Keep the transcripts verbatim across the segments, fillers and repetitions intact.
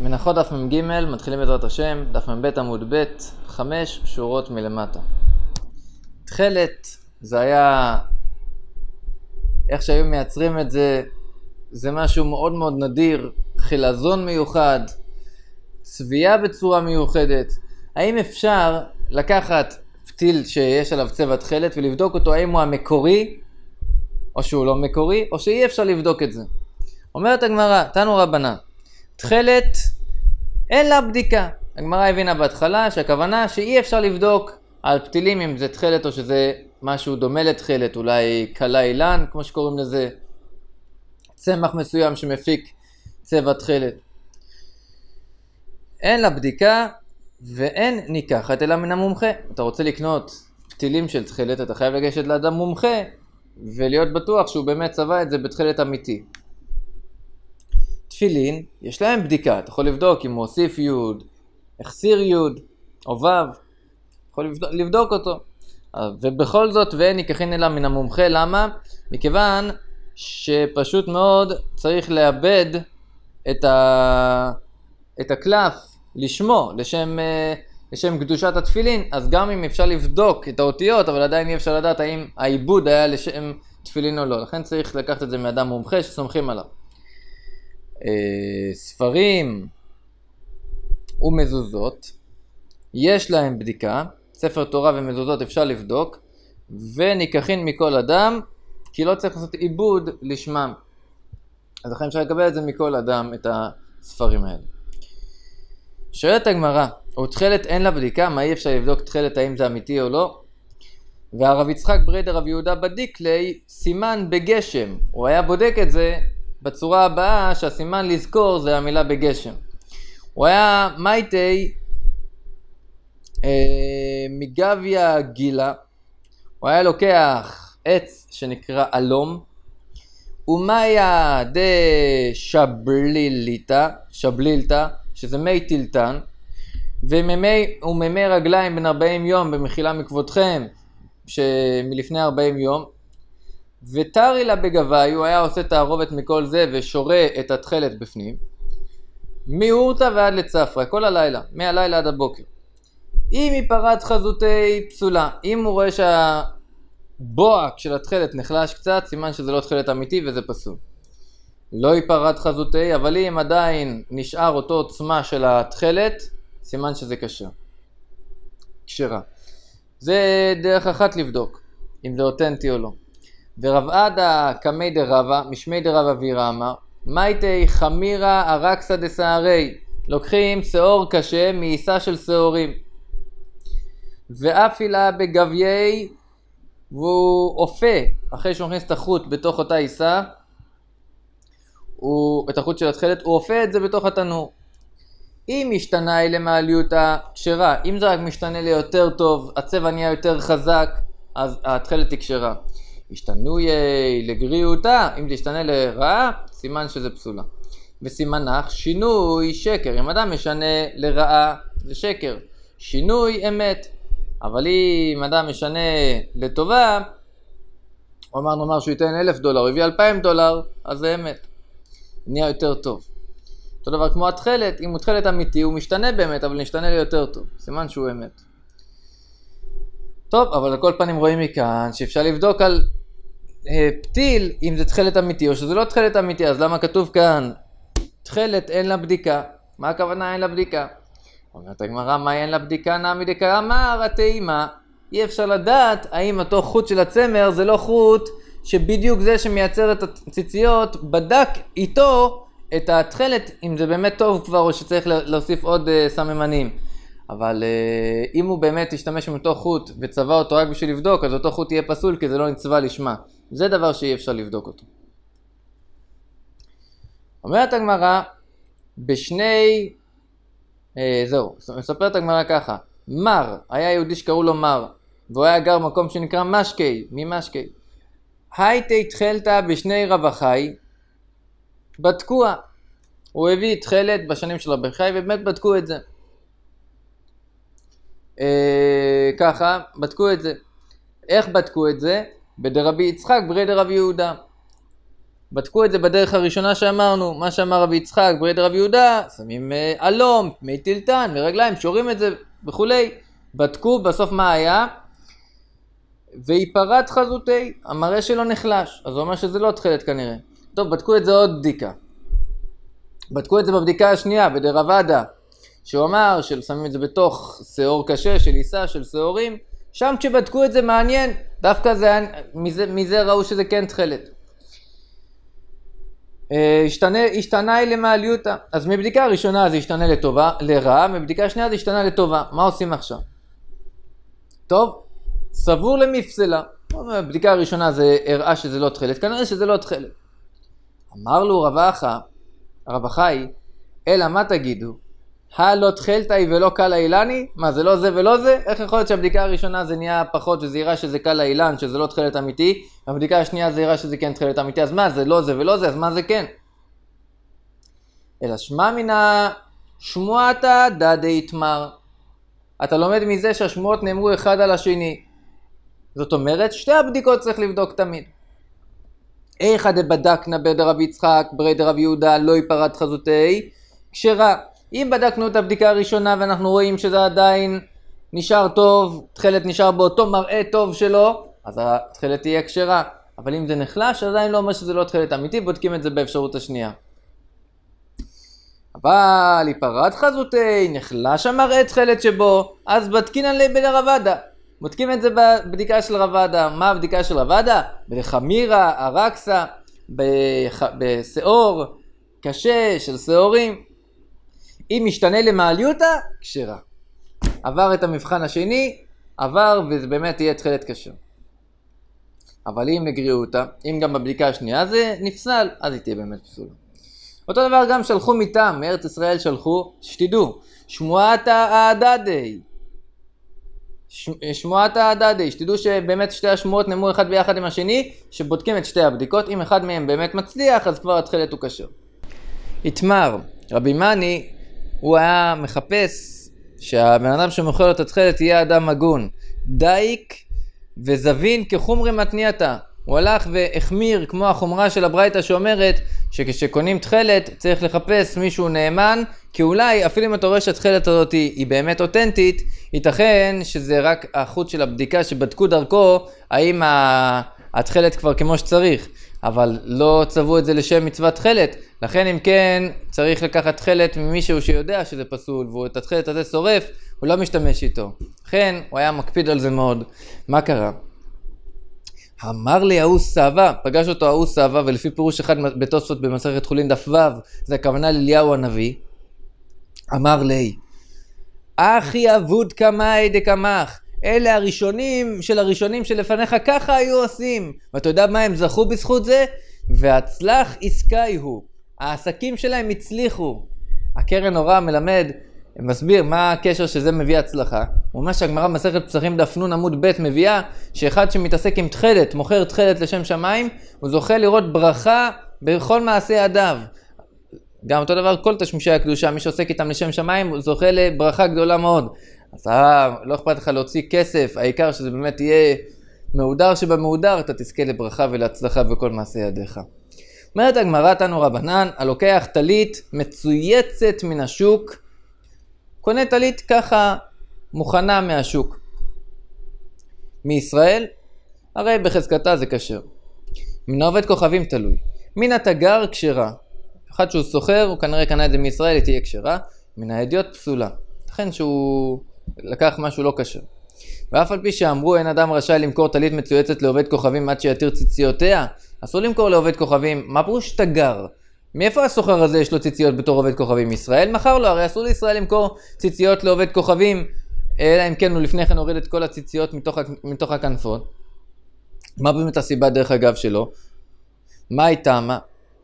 מנחות דף מ"ג, מתחילים בעזרת השם, דף מ"ב עמוד ב', חמש שורות מלמטה. תחילת, זה היה, איך שהיו מייצרים את זה, זה משהו מאוד מאוד נדיר, חילזון מיוחד, צביעה בצורה מיוחדת. האם אפשר לקחת פתיל שיש עליו צבע תחילת ולבדוק אותו, האם הוא המקורי, או שהוא לא מקורי, או שאי אפשר לבדוק את זה? אומרת הגמרא, תנו רבנן, תחילת אין לה בדיקה. הגמרא הבינה בהתחלה שהכוונה שאי אפשר לבדוק על פתילים אם זה תחילת או שזה משהו דומה לתחילת, אולי קלה אילן כמו שקוראים לזה, צמח מסוים שמפיק צבע תחילת. אין לה בדיקה ואין ניקחת אלא מן המומחה. אתה רוצה לקנות פתילים של תחילת, אתה חייב לגשת לאדם מומחה ולהיות בטוח שהוא באמת צבע את זה בתחילת אמיתי. תפילין, יש להם בדיקה, אתה יכול לבדוק אם הוא הוסיף יוד, החסיר יוד, או וו, יכול לבדוק, לבדוק אותו. ובכל זאת, ואין ניקחין אלא מן המומחה, למה? מכיוון שפשוט מאוד צריך לאבד את, ה... את הקלף לשמו, לשם, לשם קדושת התפילין, אז גם אם אפשר לבדוק את האותיות, אבל עדיין אי אפשר לדעת האם העיבוד היה לשם תפילין או לא. לכן צריך לקחת את זה מאדם מומחה שסומכים עליו. ספרים ומזוזות יש להם בדיקה, ספר תורה ומזוזות אפשר לבדוק, וניקחין מכל אדם, כי לא צריך לעשות עיבוד לשמם, אז לכן אפשר לקבל את זה מכל אדם, את הספרים האלה. שואלת הגמרא, ותחילת אין לה בדיקה, מה אי אפשר לבדוק תחילת האם זה אמיתי או לא? והרב יצחק ברי דרב יהודה בדיקלי סימן בגשם, הוא היה בודק את זה בצורה הבאה, שהסימן לזכור זה המילה בגשם. הוא היה מייטי אה, מגביה גילה, הוא היה לוקח עץ שנקרא אלום, ומאיה דה שבליליטה, שבלילתא, שזה מי טילטן, וממי, וממי רגליים בין ארבעים יום במחילה מכבודכם, שמלפני ארבעים יום, ותרי לה בגבי, הוא היה עושה תערובת מכל זה ושורה את התחילת בפנים, מאורתא ועד לצפרא, כל הלילה, מהלילה עד הבוקר. אם היא פרת חזותי פסולה, אם הוא רואה שהבועק של התחילת נחלש קצת, סימן שזה לא תחילת אמיתי וזה פסול. לא היא פרת חזותי, אבל אם עדיין נשאר אותו עוצמה של התחילת, סימן שזה כשר. כשרה. זה דרך אחת לבדוק, אם זה אותנטי או לא. ורב עדה קמי דרבה, משמי דרבה וירא אמר, מייטי חמירה ארקסא דשערי, לוקחים שעור קשה מעיסה של שעורים, ואפילה בגביי, והוא אופה, אחרי שהוא מכניס את החוט בתוך אותה עיסה, את החוט של התחילת, הוא אופה את זה בתוך התנור. אם השתנה היא למעליותה כשרה, אם זה רק משתנה ליותר טוב, הצבע נהיה יותר חזק, אז התחילת היא כשרה. השתנוי לגריעותה, אם זה ישתנה לרעה, סימן שזה פסולה. וסימנך, שינוי שקר. אם אדם משנה לרעה, זה שקר. שינוי אמת. אבל אם אדם משנה לטובה, הוא אמר, נאמר שהוא ייתן אלף דולר, הוא הביא אלפיים דולר, אז זה אמת. נהיה יותר טוב. אותו דבר כמו התחילת, אם הוא תחילת אמיתי, הוא משתנה באמת, אבל נשתנה לי יותר טוב. סימן שהוא אמת. טוב, אבל על כל פנים רואים מכאן שאפשר לבדוק על פתיל אם זה תחילת אמיתי או שזה לא תחילת אמיתי. אז למה כתוב כאן תחילת אין לה בדיקה? מה הכוונה אין לה בדיקה? אומרת הגמרא, מה אין לה בדיקה? נעמי דקרא אמר התאימה, אי אפשר לדעת האם אותו חוט של הצמר זה לא חוט שבדיוק זה שמייצר את הציציות בדק איתו את התחילת, אם זה באמת טוב כבר או שצריך להוסיף עוד סממנים. אבל אם הוא באמת ישתמש עם אותו חוט וצבע אותו רק בשביל לבדוק, אז אותו חוט יהיה פסול כי זה לא נצבע לשמה. זה דבר שאי אפשר לבדוק אותו. אומרת הגמרא, בשני, אה, זהו, מספרת הגמרא ככה, מר, היה יהודי שקראו לו מר, והוא היה גר מקום שנקרא משקי, ממשקי. הייתי תחילתא בשני רווחי, בדקוה. הוא הביא תחילת בשנים של רבי חי ובאמת בדקו את זה. אה, ככה, בדקו את זה. איך בדקו את זה? בדרבי יצחק ברי דרב יהודה. בדקו את זה בדרך הראשונה שאמרנו, מה שאמר רבי יצחק, ברי דרבי יהודה, שמים אלום, מי טילטן, מרגליים, שורים את זה וכולי. בדקו, בסוף מה היה? ויפרט חזותי, המראה שלו נחלש, אז הוא אומר שזה לא תחילת כנראה. טוב, בדקו את זה עוד בדיקה. בדקו את זה בבדיקה השנייה, בדרבדה, שהוא אמר ששמים את זה בתוך שעור קשה של עיסה, של שעורים. שם כשבדקו את זה מעניין, דווקא זה, מזה, מזה ראו שזה כן תחילת. השתנה, השתנה למעליותה. אז מבדיקה הראשונה זה השתנה לטובה, לרעה, מבדיקה השנייה זה השתנה לטובה. מה עושים עכשיו? טוב, סבור למפסלה. בבדיקה הראשונה זה הראה שזה לא תחילת, כנראה שזה לא תחילת. אמר לו רב אחא, רב אחאי, אלא מה תגידו? הלא תחילתאי ולא קל האילני? מה, זה לא זה ולא זה? איך יכול להיות שהבדיקה הראשונה זה נהיה פחות וזה יראה שזה קל האילן, שזה לא תחילת אמיתי, הבדיקה השנייה זה יראה שזה כן תחילת אמיתי, אז מה, זה לא זה ולא זה, אז מה זה כן? אלא שמע מינה שמועתא דדי יתמר. אתה לומד מזה שהשמועות נאמרו אחד על השני. זאת אומרת, שתי הבדיקות צריך לבדוק תמיד. איכא דבדקנא בדרבי יצחק, ברי דרבי יהודה, לא יפרט חזותי, כשרה. אם בדקנו את הבדיקה הראשונה ואנחנו רואים שזה עדיין נשאר טוב, תחילת נשאר באותו מראה טוב שלו, אז התחילת תהיה כשרה. אבל אם זה נחלש, עדיין לא אומר שזה לא תחילת אמיתי, בודקים את זה באפשרות השנייה. אבל יפרט חזותי, נחלש המראה תחילת שבו, אז בדקינן לי בדרבדה. בודקים את זה בבדיקה של רבדה. מה הבדיקה של רבדה? בלחמירה, ארקסה, בשעור קשה של שעורים. אם משתנה למעליותה, כשרה. עבר את המבחן השני, עבר וזה באמת תהיה תחילת כשר. אבל אם לגריעותה, אם גם בבדיקה השנייה זה נפסל, אז היא תהיה באמת פסולה. אותו דבר גם שלחו מטעם, מארץ ישראל שלחו, שתדעו, שמועתא האדדי. שמועתא האדדי, שתדעו שבאמת שתי השמועות נאמרו אחד ביחד עם השני, שבודקים את שתי הבדיקות, אם אחד מהם באמת מצליח, אז כבר התחילת הוא כשר. יתמר, רבי מני, הוא היה מחפש שהבן אדם שמוכר לו את התחילת יהיה אדם הגון, דייק וזבין כחומרי מתנייתה. הוא הלך והחמיר כמו החומרה של הברייתא שאומרת שכשקונים תחילת צריך לחפש מישהו נאמן, כי אולי אפילו אם אתה רואה שהתחילת הזאת היא באמת אותנטית, ייתכן שזה רק החוט של הבדיקה שבדקו דרכו האם התחילת כבר כמו שצריך, אבל לא צבו את זה לשם מצוות תחילת. לכן אם כן צריך לקחת תחילת ממישהו שיודע שזה פסול והוא את התחילת הזה שורף, הוא לא משתמש איתו. לכן הוא היה מקפיד על זה מאוד. מה קרה? אמר לי ההוא סבא, פגש אותו ההוא סבא, ולפי פירוש אחד בתוספות במסכת חולין דף ו', זה הכוונה לאליהו הנביא. אמר לי, אחי אבוד קמאי דקמך, אלה הראשונים של הראשונים שלפניך ככה היו עושים, ואתה יודע מה הם זכו בזכות זה? והצלח עסקי הוא, העסקים שלהם הצליחו. הקרן אורה מלמד, מסביר מה הקשר שזה מביא הצלחה. הוא אומר שהגמרא במסכת פסחים דף נ עמוד ב' מביאה שאחד שמתעסק עם תחילת, מוכר תחילת לשם שמיים, הוא זוכה לראות ברכה בכל מעשי ידיו. גם אותו דבר כל תשמישי הקדושה, מי שעוסק איתם לשם שמיים, הוא זוכה לברכה גדולה מאוד. אז לא אכפת לך להוציא כסף, העיקר שזה באמת יהיה מהודר שבמהודר, אתה תזכה לברכה ולהצלחה בכל מעשי ידיך. אומרת הגמרא תנו רבנן, הלוקח טלית מצויצת מן השוק, קונה טלית ככה מוכנה מהשוק. מישראל, הרי בחזקתה זה כשר. מן העובד כוכבים תלוי. מן התגר כשרה. אחד שהוא סוחר, הוא כנראה קנה את זה מישראל, היא תהיה כשרה. מן הידיעות פסולה. לכן שהוא לקח משהו לא כשר. ואף על פי שאמרו אין אדם רשאי למכור טלית מצויצת לעובד כוכבים עד שיתיר ציציותיה, אסור למכור לעובד כוכבים. מה פירוש תגר? מאיפה הסוחר הזה יש לו ציציות בתור עובד כוכבים? ישראל מכר לו, הרי אסור לישראל למכור ציציות לעובד כוכבים, אלא אם כן הוא לפני כן הוריד את כל הציציות מתוך, מתוך הכנפות. מה באמת הסיבה דרך אגב שלו? מה הייתה? מה?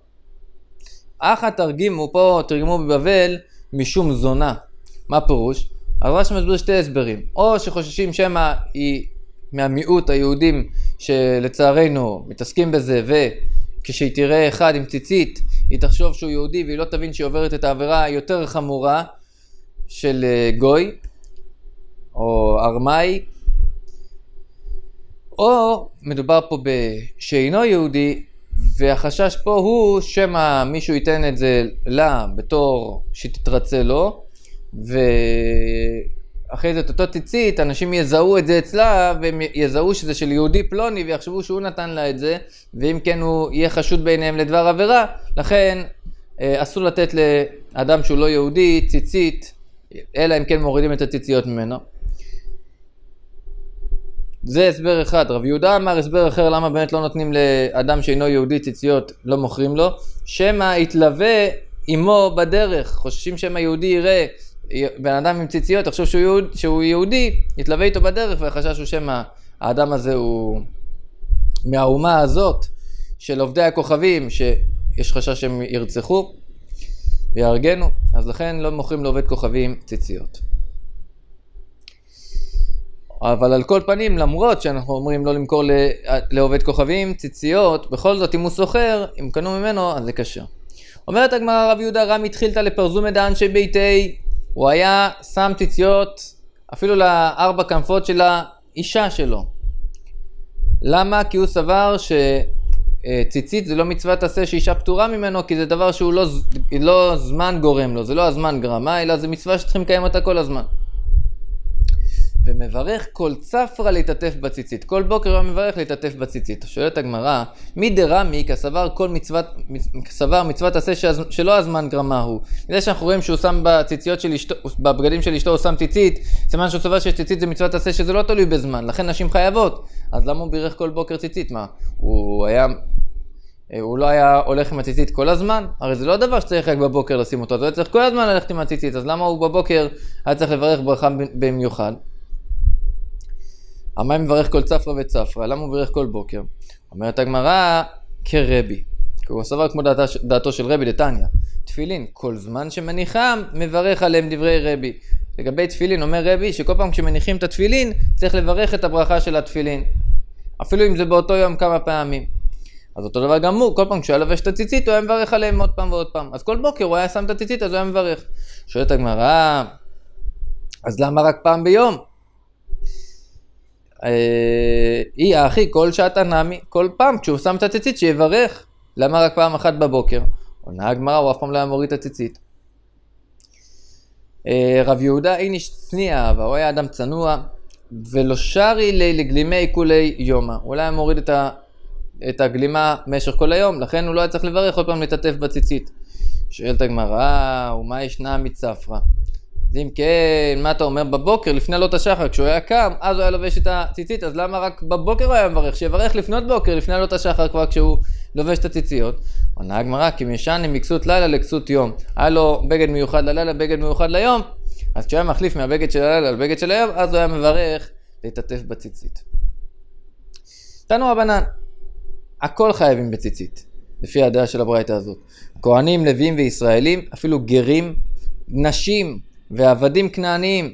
אך התרגימו פה, תרגמו בבבל משום זונה. מה פירוש? אז רש"י מסביר שתי הסברים. או שחוששים שמה היא מהמיעוט היהודים שלצערנו מתעסקים בזה, וכשהיא תראה אחד עם ציצית היא תחשוב שהוא יהודי והיא לא תבין שהיא עוברת את העבירה היותר חמורה של גוי או ארמאי. או מדובר פה בשאינו יהודי והחשש פה הוא שמה מישהו ייתן את זה לה בתור שתתרצה לו, ואחרי זה את אותו ציצית, אנשים יזהו את זה אצלה, והם יזהו שזה של יהודי פלוני, ויחשבו שהוא נתן לה את זה, ואם כן הוא יהיה חשוד ביניהם לדבר עבירה, לכן אסור לתת לאדם שהוא לא יהודי ציצית, אלא אם כן מורידים את הציציות ממנו. זה הסבר אחד. רב יהודה אמר הסבר אחר למה באמת לא נותנים לאדם שאינו יהודי ציציות, לא מוכרים לו, שמא יתלווה עמו בדרך, חוששים שמא יהודי יראה בן אדם עם ציציות, יחשוב שהוא, יהוד, שהוא יהודי, יתלווה איתו בדרך, והחשש הוא שמא האדם הזה הוא מהאומה הזאת של עובדי הכוכבים, שיש חשש שהם ירצחו ויארגנו, אז לכן לא מוכרים לעובד כוכבים ציציות. אבל על כל פנים, למרות שאנחנו אומרים לא למכור לעובד כוכבים ציציות, בכל זאת אם הוא סוחר, אם קנו ממנו, אז זה קשה. אומרת הגמרא, רב יהודה רם התחילתא לפרזומי דאנשי ביתי, הוא היה שם ציציות אפילו לארבע כנפות של האישה שלו. למה? כי הוא סבר שציצית זה לא מצוות עשה שאישה פטורה ממנו, כי זה דבר שהוא לא, לא זמן גורם לו, זה לא הזמן גרמה, אלא זה מצווה שצריכים לקיים אותה כל הזמן. ומברך כל צפרא להתעטף בציצית. כל בוקר הוא מברך להתעטף בציצית. שואלת הגמרא, מי דרמי כסבר כל מצוות, כסבר מצוות עשה שלא הזמן גרמה הוא. מזה שאנחנו רואים שהוא שם בציציות של אשתו, בבגדים של אשתו הוא שם ציצית, סימן שהוא סבר שציצית זה מצוות עשה שזה לא תלוי בזמן, לכן נשים חייבות. אז למה הוא בירך כל בוקר ציצית? מה? הוא היה... הוא לא היה הולך עם הציצית כל הזמן? הרי זה לא דבר שצריך רק בבוקר לשים אותו, זה היה צריך כל הזמן ללכת עם הציצית, אז למה הוא בבוקר היה צריך לברך ברכה במיוחד? המים מברך כל צפרא וצפרא, למה הוא מברך כל בוקר? אומרת הגמרא, כרבי, כי הוא סבר כמו דעתו, דעתו של רבי דתניא, תפילין, כל זמן שמניחם, מברך עליהם דברי רבי. לגבי תפילין, אומר רבי, שכל פעם כשמניחים את התפילין, צריך לברך את הברכה של התפילין. אפילו אם זה באותו יום כמה פעמים. אז אותו דבר גם הוא, כל פעם כשהוא היה לובש את הציצית, הוא היה מברך עליהם עוד פעם ועוד פעם. אז כל בוקר הוא היה שם את הציצית, אז הוא היה מברך. שואלת הגמרא, אז למה רק פעם ביום? אי האחי, כל שעתה נמי, כל פעם כשהוא שם את הציצית שיברך. למה רק פעם אחת בבוקר? עונה הגמרא, הוא אף פעם לא היה מוריד את הציצית. רב יהודה איניש צניע, והוא היה אדם צנוע, ולא שרי לי לגלימי כולי יומה. הוא לא היה מוריד את, ה, את הגלימה במשך כל היום, לכן הוא לא היה צריך לברך עוד פעם להתעטף בציצית. שואלת הגמרא, ומה ישנה מצפרא? אם כן, מה אתה אומר בבוקר, לפני עלות השחר, כשהוא היה קם, אז הוא היה לובש את הציצית, אז למה רק בבוקר הוא היה מברך? שיברך לפנות בוקר, לפני עלות השחר כבר כשהוא לובש את הציציות. עונה הגמרא, כי משנה מכסות לילה לכסות יום. היה לו בגד מיוחד ללילה, בגד מיוחד ליום, אז כשהוא היה מחליף מהבגד של הלילה לבגד של היום, אז הוא היה מברך להתעטף בציצית. תנו רבנן, הכל חייבים בציצית, לפי הדעה של הברייתא הזאת. כהנים, לוויים וישראלים, אפילו גרים, נשים ועבדים כנעניים.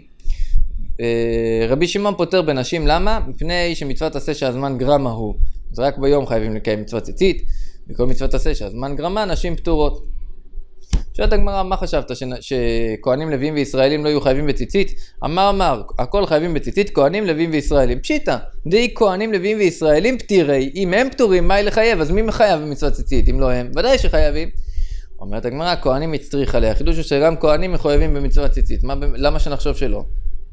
רבי שמעון פוטר בנשים, למה? מפני שמצוות עשה שהזמן גרמה הוא. אז רק ביום חייבים לקיים מצוות ציצית, וכל מצוות עשה שהזמן גרמה, נשים פטורות. שואלת הגמרא, מה חשבת? שכהנים, לוויים וישראלים לא יהיו חייבים בציצית? אמר אמר, הכל חייבים בציצית, כהנים, לוויים וישראלים. פשיטה, די כהנים, לוויים וישראלים פטירי, אם הם פטורים, מה היא לחייב? אז מי מחייב במצוות ציצית? אם לא הם, ודאי שחייבים. אומרת הגמרא, כהנים מצטריך עליה. החידוש הוא שגם כהנים מחויבים במצוות ציצית. מה, למה שנחשוב שלא?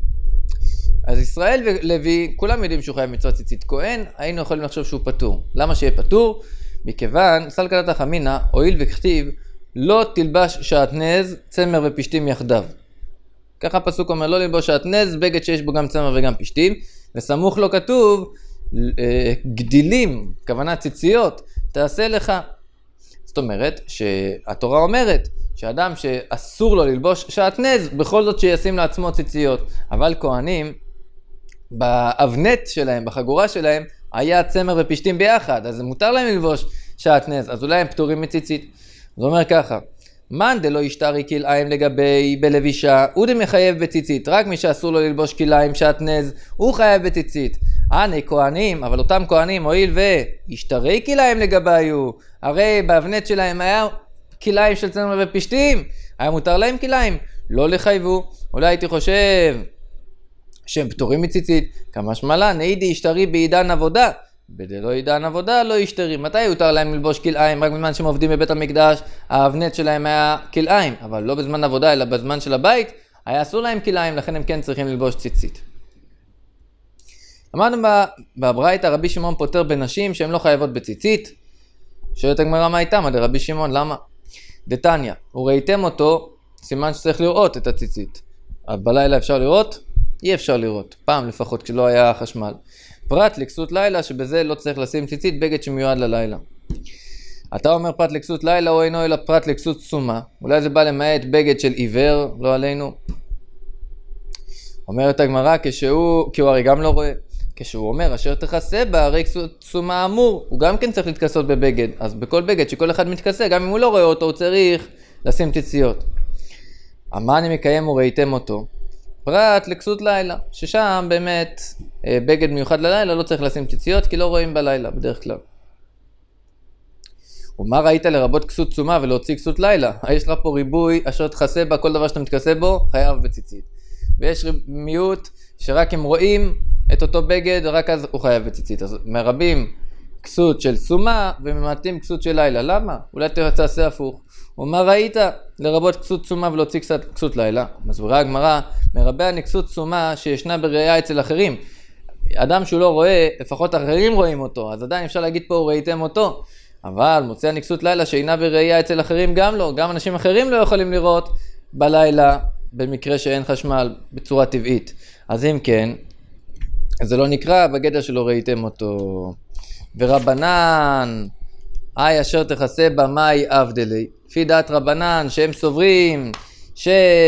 אז ישראל ולוי, כולם יודעים שהוא חייב במצוות ציצית. כהן, היינו יכולים לחשוב שהוא פטור. למה שיהיה פטור? מכיוון, סלקא דחמינא, הואיל וכתיב, לא תלבש שעטנז, צמר ופשתים יחדיו. ככה הפסוק אומר, לא ללבוש שעטנז, בגד שיש בו גם צמר וגם פשתים, וסמוך לו כתוב, גדילים, כוונה ציציות, תעשה לך. זאת אומרת שהתורה אומרת שאדם שאסור לו ללבוש שעטנז, בכל זאת שישים לעצמו ציציות. אבל כהנים, באבנט שלהם, בחגורה שלהם, היה צמר ופשתים ביחד, אז מותר להם ללבוש שעטנז, אז אולי הם פטורים מציצית. זה אומר ככה, מן דלא ישתרי כלאיים לגבי בלבישה, הוא דמחייב בציצית, רק מי שאסור לו ללבוש כלאיים שעטנז, הוא חייב בציצית. אני כהנים, אבל אותם כהנים, הואיל וישתרי כלאיים לגביו, הרי באבנט שלהם היה כלאיים של צמר ופשתים, היה מותר להם כלאיים, לא לחייבו. אולי הייתי חושב שהם פטורים מציצית, כמה שמלה, נעידי ישתרי בעידן עבודה, בדלא ידען עבודה לא ישתרים. מתי יותר להם ללבוש כלאיים? רק בזמן שהם עובדים בבית המקדש, האבנט שלהם היה כלאיים, אבל לא בזמן עבודה אלא בזמן של הבית, היה אסור להם כלאיים, לכן הם כן צריכים ללבוש ציצית. אמרנו בברייתא רבי שמעון פוטר בנשים שהן לא חייבות בציצית. שואלת הגמרא מה איתם? עד רבי שמעון, למה? דתניא, וראיתם אותו, סימן שצריך לראות את הציצית. אז בלילה אפשר לראות? אי אפשר לראות, פעם לפחות כשלא היה חשמל. פרט לכסות לילה, שבזה לא צריך לשים ציצית, בגד שמיועד ללילה. אתה אומר פרט לכסות לילה או אינו אלא פרט לכסות סומה. אולי זה בא למעט בגד של עיוור, לא עלינו. אומרת הגמרא, כשהוא, כי הוא הרי גם לא רואה, כשהוא אומר אשר תכסה בה, הרי כסות סומה אמור, הוא גם כן צריך להתכסות בבגד. אז בכל בגד שכל אחד מתכסה, גם אם הוא לא רואה אותו, הוא צריך לשים ציציות. מה אני מקיים וראיתם אותו? פרט לכסות לילה, ששם באמת בגד מיוחד ללילה לא צריך לשים ציציות, כי לא רואים בלילה בדרך כלל. ומה ראית לרבות כסות סומה ולהוציא כסות לילה? יש לך פה ריבוי אשר תכסה בה, כל דבר שאתה מתכסה בו חייב בציצית. ויש מיעוט שרק הם רואים את אותו בגד, רק אז הוא חייב בציצית. אז מרבים כסות של סומה וממעטים כסות של לילה. למה? אולי תעשה הפוך. ומה ראית לרבות כסות סומה ולהוציא כסות לילה? מסבירה הגמרא, מרבה אני כסות סומה שישנה בראייה אצל אחרים. אדם שהוא לא רואה, לפחות אחרים רואים אותו, אז עדיין אפשר להגיד פה ראיתם אותו. אבל מוצא אני כסות לילה שאינה בראייה אצל אחרים גם לא, גם אנשים אחרים לא יכולים לראות בלילה במקרה שאין חשמל בצורה טבעית. אז אם כן, זה לא נקרא בגדר שלא ראיתם אותו. ורבנן, אי אשר תכסה במאי אבדלי. לפי דעת רבנן שהם סוברים ש...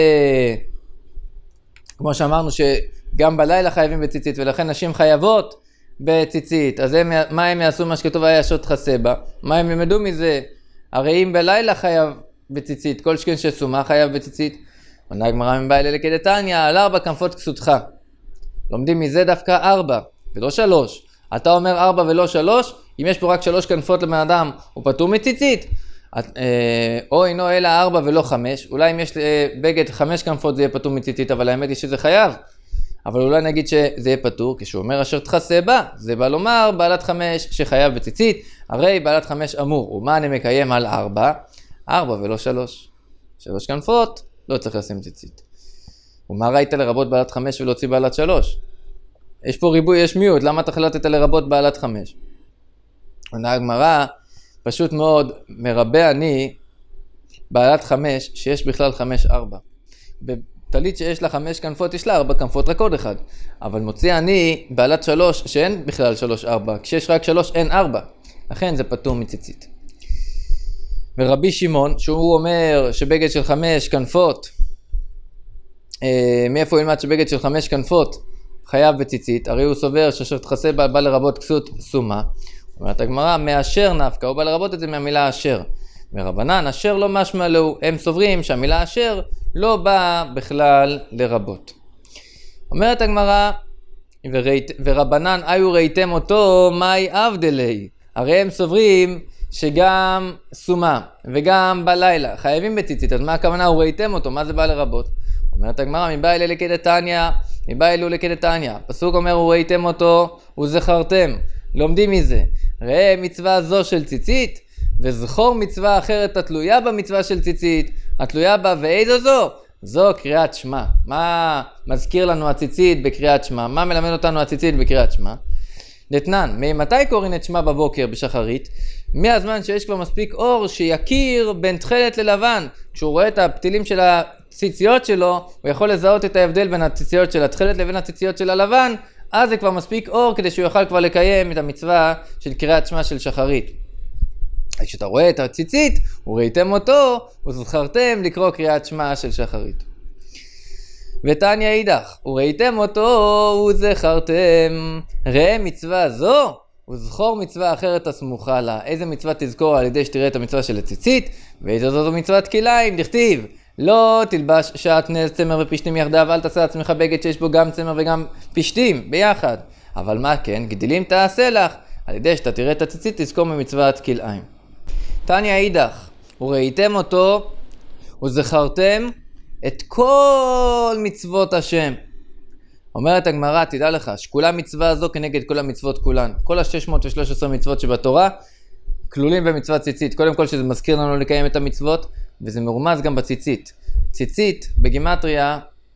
כמו שאמרנו שגם בלילה חייבים בציצית ולכן נשים חייבות בציצית. אז הם, מה הם יעשו? מה שכתוב היה אשר תכסה בה. מה הם ילמדו מזה? הרי אם בלילה חייב בציצית, כל שכן שסומה חייב בציצית. עונה הגמרא מבעילה לקדתניא, על ארבע כנפות כסותך. לומדים מזה דווקא ארבע ולא שלוש. אתה אומר ארבע ולא שלוש, אם יש פה רק שלוש כנפות לבן אדם, הוא פטור מציצית. או אינו אלא ארבע ולא חמש. אולי אם יש בגד חמש כנפות זה יהיה פטור מציצית, אבל האמת היא שזה חייב. אבל אולי נגיד שזה יהיה פטור, כשהוא אומר אשר תכסה בה, זה בא לומר בעלת חמש שחייב בציצית, הרי בעלת חמש אמור. ומה אני מקיים על ארבע? ארבע ולא שלוש. שלוש כנפות, לא צריך לשים ציצית. ומה ראית לרבות בעלת חמש ולהוציא בעלת שלוש? יש פה ריבוי, יש מיעוט, למה תחלטת לרבות בעלת חמש? עונה הגמרא, פשוט מאוד, מרבה אני בעלת חמש, שיש בכלל חמש ארבע. בטלית שיש לה חמש כנפות, יש לה ארבע כנפות, רק עוד אחד. אבל מוציא אני בעלת שלוש, שאין בכלל שלוש ארבע. כשיש רק שלוש, אין ארבע. לכן זה פטור מציצית. ורבי שמעון, שהוא אומר שבגד של חמש כנפות, אה, מאיפה הוא ילמד שבגד של חמש כנפות חייב בציצית? הרי הוא סובר שאשר תכסה בא, בא לרבות כסות סומה. אומרת הגמרא, מאשר נפקא, הוא בא לרבות את זה מהמילה אשר. מרבנן, אשר לא משמע לו, הם סוברים שהמילה אשר לא באה בכלל לרבות. אומרת הגמרא, וראית, ורבנן, היו ראיתם אותו, מאי אבדלי. הרי הם סוברים שגם סומה וגם בלילה חייבים בציצית, אז מה הכוונה? הוא ראיתם אותו, מה זה בא לרבות? אומרת הגמרא, מבא אלה לקדתניא, מבא אלו לקדתניא. פסוק אומר, הוא ראיתם אותו, וזכרתם. לומדים מזה. ראה מצווה זו של ציצית, וזכור מצווה אחרת התלויה במצווה של ציצית, התלויה בה, ואיזו זו? זו קריאת שמע. מה מזכיר לנו הציצית בקריאת שמע? מה מלמד אותנו הציצית בקריאת שמע? דתנן, ממתי קוראים את שמע בבוקר בשחרית? מהזמן שיש כבר מספיק אור שיכיר בין תכלת ללבן. כשהוא רואה את הפתילים של הציציות שלו, הוא יכול לזהות את ההבדל בין הציציות של התכלת לבין הציציות של הלבן, אז זה כבר מספיק אור כדי שהוא יוכל כבר לקיים את המצווה של קריאת שמע של שחרית. כשאתה רואה את הציצית, וראיתם אותו, וזכרתם לקרוא קריאת שמע של שחרית. ותניא אידך, וראיתם אותו, וזכרתם. ראה מצווה זו, וזכור מצווה אחרת הסמוכה לה. איזה מצווה תזכור על ידי שתראה את המצווה של הציצית? ואיזו זו מצוות כלאיים, דכתיב. לא תלבש שעטנז, צמר ופשתים יחדיו, אל תעשה לעצמך בגד שיש בו גם צמר וגם פשתים ביחד. אבל מה כן? גדילים תעשה לך. על ידי שאתה תראה את הציצית, תזכור ממצוות כלאיים. תניא אידך, וראיתם אותו, וזכרתם את כל מצוות השם. אומרת הגמרא, תדע לך, שקולה מצווה הזו כנגד כל המצוות כולן. כל ה-שש מאות ושלוש עשרה מצוות שבתורה, כלולים במצוות ציצית. קודם כל שזה מזכיר לנו לקיים את המצוות, וזה מרומז גם בציצית. ציצית בגימטריה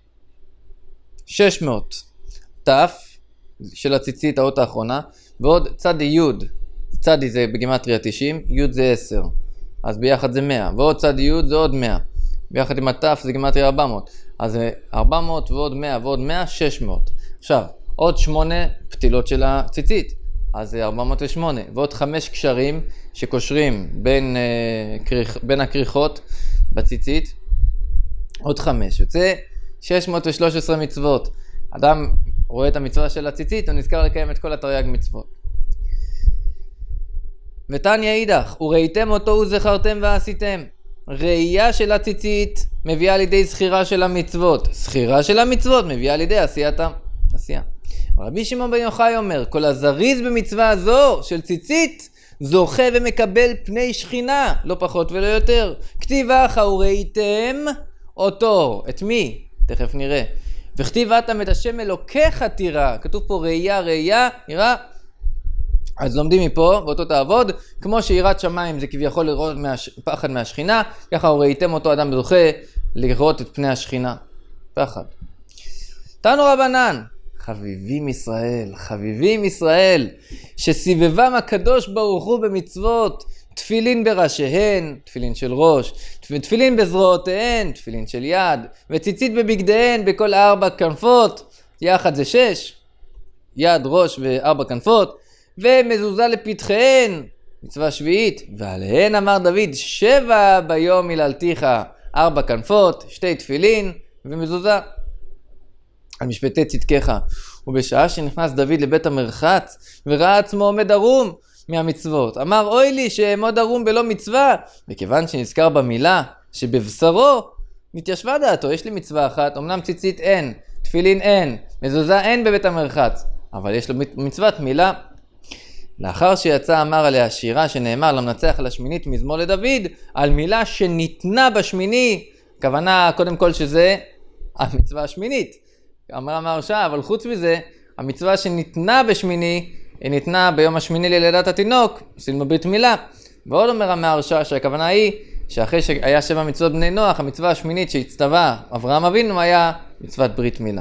שש מאות. תף של הציצית, האות האחרונה, ועוד צדי יוד. צדי זה בגימטריה תשעים, יוד זה עשר. אז ביחד זה מאה. ועוד צדי יוד זה עוד מאה. ביחד עם התף זה גימטריה ארבע מאות. אז זה ארבע מאות ועוד מאה ועוד מאה, שש מאות. עכשיו, עוד שמונה פתילות של הציצית. אז זה ארבע מאות ושמונה. ועוד חמש קשרים שקושרים בין, אה, קריח, בין הקריחות בציצית. עוד חמש. יוצא שש מאות ושלוש עשרה מצוות. אדם רואה את המצווה של הציצית, הוא נזכר לקיים את כל התרי"ג מצוות. ותניא אידך, וראיתם אותו וזכרתם ועשיתם. ראייה של הציצית מביאה לידי זכירה של המצוות. זכירה של המצוות מביאה לידי עשייתם. עשייה. רבי שמעון בן יוחאי אומר, כל הזריז במצווה הזו של ציצית, זוכה ומקבל פני שכינה, לא פחות ולא יותר. כתיב אחא וראיתם אותו. את מי? תכף נראה. וכתיב אתם את השם אלוקיך תירא. כתוב פה ראייה, ראייה, יראה. אז לומדים מפה, ואותו תעבוד, כמו שיראת שמיים זה כביכול לראות מהש... פחד מהשכינה, ככה וראיתם אותו אדם זוכה לראות את פני השכינה. פחד. תנו רבנן, חביבים ישראל, חביבים ישראל, שסביבם הקדוש ברוך הוא במצוות, תפילין בראשיהן, תפילין של ראש, תפילין בזרועותיהן, תפילין של יד, וציצית בבגדיהן בכל ארבע כנפות, יחד זה שש, יד, ראש וארבע כנפות, ומזוזה לפתחיהן, מצווה שביעית, ועליהן אמר דוד, שבע ביום הללתיך, ארבע כנפות, שתי תפילין ומזוזה. על משפטי צדקך. ובשעה שנכנס דוד לבית המרחץ, וראה עצמו עומד ערום מהמצוות, אמר אוי לי שעמוד ערום בלא מצווה, וכיוון שנזכר במילה שבבשרו, מתיישבה דעתו, יש לי מצווה אחת, אמנם ציצית אין, תפילין אין, מזוזה אין בבית המרחץ, אבל יש לו מצוות מילה. לאחר שיצא אמר עליה שירה שנאמר למנצח על השמינית מזמור לדוד, על מילה שניתנה בשמיני, הכוונה קודם כל שזה המצווה השמינית. אמר המהרש"א, אבל חוץ מזה, המצווה שניתנה בשמיני, היא ניתנה ביום השמיני ללידת התינוק, עושים בברית מילה. ועוד אומר המהרש"א שהכוונה היא, שאחרי שהיה שבע מצוות בני נוח, המצווה השמינית שהצטווה אברהם אבינו היה מצוות ברית מילה.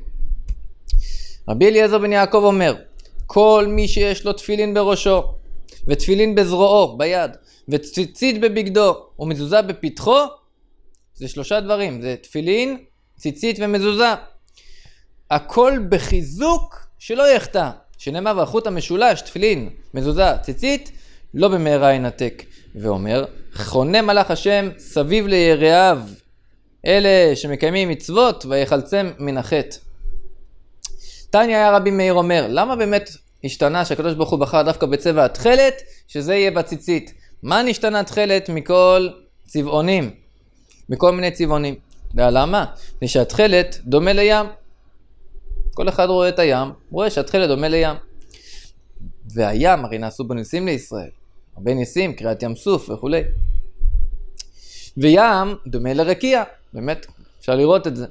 רבי אליעזר בן יעקב אומר, כל מי שיש לו תפילין בראשו, ותפילין בזרועו, ביד, וציצית בבגדו, ומזוזה בפתחו, זה שלושה דברים, זה תפילין, ציצית ומזוזה. הכל בחיזוק שלא יחטא, שנאמר והחוט המשולש, תפילין, מזוזה, ציצית, לא במהרה ינתק. ואומר, חונה מלאך השם סביב ליראיו, אלה שמקיימים מצוות ויחלצם מן החטא. תניא היה רבי מאיר אומר, למה באמת השתנה שהקדוש ברוך הוא בחר דווקא בצבע התכלת, שזה יהיה בציצית? מה נשתנה תכלת מכל צבעונים? מכל מיני צבעונים. למה? זה שהתכלת דומה לים. כל אחד רואה את הים, רואה שהתכלת דומה לים. והים הרי נעשו בו ניסים לישראל. הרבה ניסים, קריאת ים סוף וכו'. וים דומה לרקיע. באמת, אפשר לראות את זה.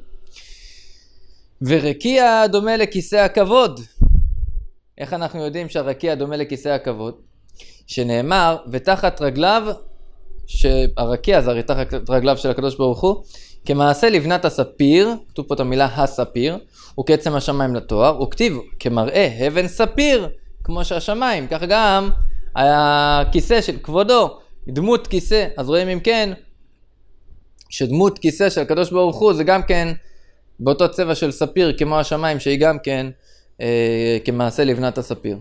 ורקיע דומה לכיסא הכבוד. איך אנחנו יודעים שהרקיע דומה לכיסא הכבוד? שנאמר, ותחת רגליו, שהרקיע זה הרי תחת רגליו של הקדוש ברוך הוא, כמעשה לבנת הספיר, כתוב פה את המילה הספיר, וכעצם השמיים לתואר, וכתיב כמראה אבן ספיר, כמו שהשמיים, כך גם הכיסא של כבודו, דמות כיסא. אז רואים אם כן, שדמות כיסא של הקדוש ברוך הוא זה גם כן באותו צבע של ספיר כמו השמיים, שהיא גם כן אה, כמעשה לבנת הספיר.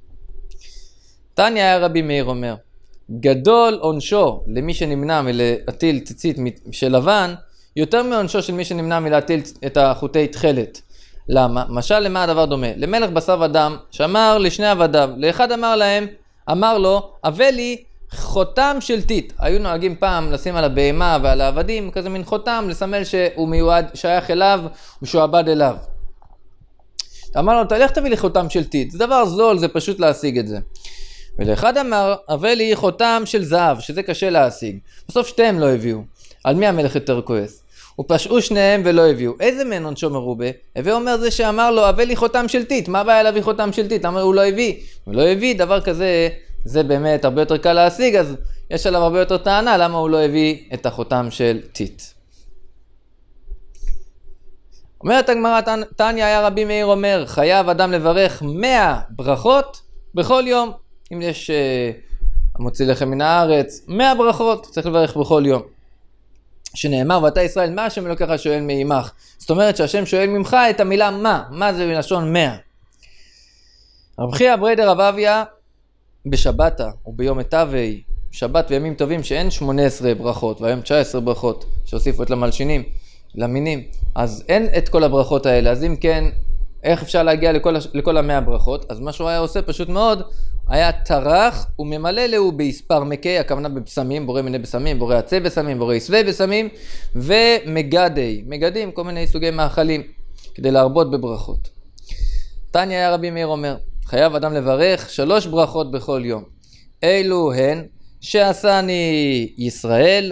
תניא היה רבי מאיר אומר, גדול עונשו למי שנמנע מלהטיל ציצית של לבן, יותר מעונשו של מי שנמנע מלהטיל את החוטי תכלת. למה? משל למה הדבר דומה? למלך בשר ודם שאמר לשני עבדיו, לאחד אמר להם, אמר לו, הבא לי חותם של טיט. היו נוהגים פעם לשים על הבהמה ועל העבדים כזה מין חותם, לסמל שהוא מיועד, שייך אליו ושועבד אליו. אמר לו, תלך תביא לי חותם של טיט, זה דבר זול, זה פשוט להשיג את זה. ולאחד אמר, הבא לי חותם של זהב, שזה קשה להשיג. בסוף שתיהם לא הביאו. על מי המלך יותר כועס? ופשעו שניהם ולא הביאו. איזה מן עונשו מרובה? הווה אומר זה שאמר לו, הבא לי חותם של טיט. מה הבעיה להביא חותם של טיט? למה הוא לא הביא? הוא לא הביא, דבר כזה, זה באמת הרבה יותר קל להשיג, אז יש עליו הרבה יותר טענה, למה הוא לא הביא את החותם של טיט. אומרת הגמרא, תניא היה רבי מאיר אומר, חייב אדם לברך מאה ברכות בכל יום. אם יש uh, מוציא לחם מן הארץ, מאה ברכות, צריך לברך בכל יום. שנאמר, ואתה ישראל, מה השם אלוקיך שואל מעמך? זאת אומרת שהשם שואל ממך את המילה מה, מה זה בלשון מאה. רב חייא בריידר רב אביה בשבתה וביום ט"ו, שבת וימים טובים שאין שמונה עשרה ברכות, והיום תשע עשרה ברכות שהוסיפו את למלשינים, למינים, אז אין את כל הברכות האלה, אז אם כן, איך אפשר להגיע לכל, לכל המאה ברכות? אז מה שהוא היה עושה פשוט מאוד, היה טרח וממלא לו בהספר מקי, הכוונה בבשמים, בורא מיני בשמים, בורא עצי בשמים, בורא עשבי בשמים, ומגדי, מגדים, כל מיני סוגי מאכלים, כדי להרבות בברכות. תניא היה רבי מאיר אומר, חייב אדם לברך שלוש ברכות בכל יום. אלו הן, שעשני ישראל,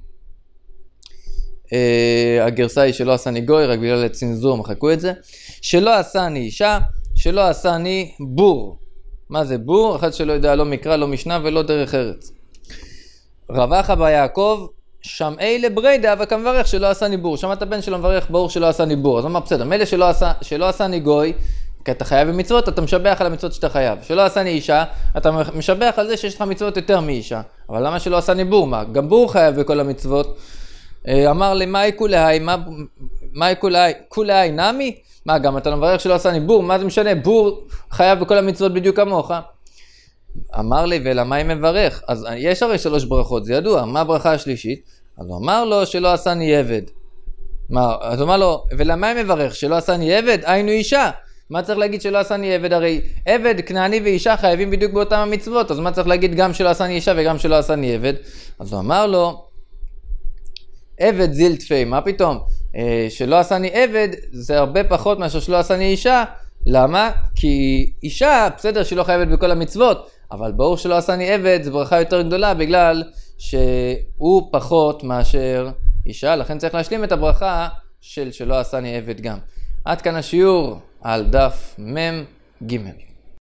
Uh, הגרסה היא שלא עשני גוי, רק בגלל הצנזור מחקו את זה, שלא עשני אישה, שלא עשני בור. מה זה בור? אחד שלא יודע לא מקרא, לא משנה ולא דרך ארץ. רבחה ביעקב, שמעי לבריידה וכמברך שלא עשני בור. שמעת בן שלו מברך בור שלא עשני בור. אז הוא אמר בסדר, מילא שלא, עשה, שלא עשני גוי, כי אתה חייב במצוות, אתה משבח על המצוות שאתה חייב. שלא עשני אישה, אתה משבח על זה שיש לך מצוות יותר מאישה. אבל למה שלא עשני בור? מה? גם בור חייב בכל המצוות. אמר לי, מה כולי, מה כולי, כולי נמי? מה, גם אתה לא מברך שלא עשני בור? מה זה משנה? בור חייב בכל המצוות בדיוק כמוך. אמר לי, ולמה היא מברך? אז יש הרי שלוש ברכות, זה ידוע. מה הברכה השלישית? אז הוא אמר לו שלא עשני עבד. מה, אז הוא אמר לו, ולמה היא מברך? שלא עשני עבד? היינו אישה. מה צריך להגיד שלא עשני עבד? הרי עבד, כנעני ואישה חייבים בדיוק באותם המצוות. אז מה צריך להגיד גם שלא עשני אישה וגם שלא עשני עבד? אז הוא אמר לו, עבד זילטפי, מה פתאום? אה, שלא עשני עבד זה הרבה פחות מאשר שלא עשני אישה. למה? כי אישה, בסדר שלא חייבת בכל המצוות, אבל ברור שלא עשני עבד זה ברכה יותר גדולה בגלל שהוא פחות מאשר אישה, לכן צריך להשלים את הברכה של שלא עשני עבד גם. עד כאן השיעור על דף מם ג'.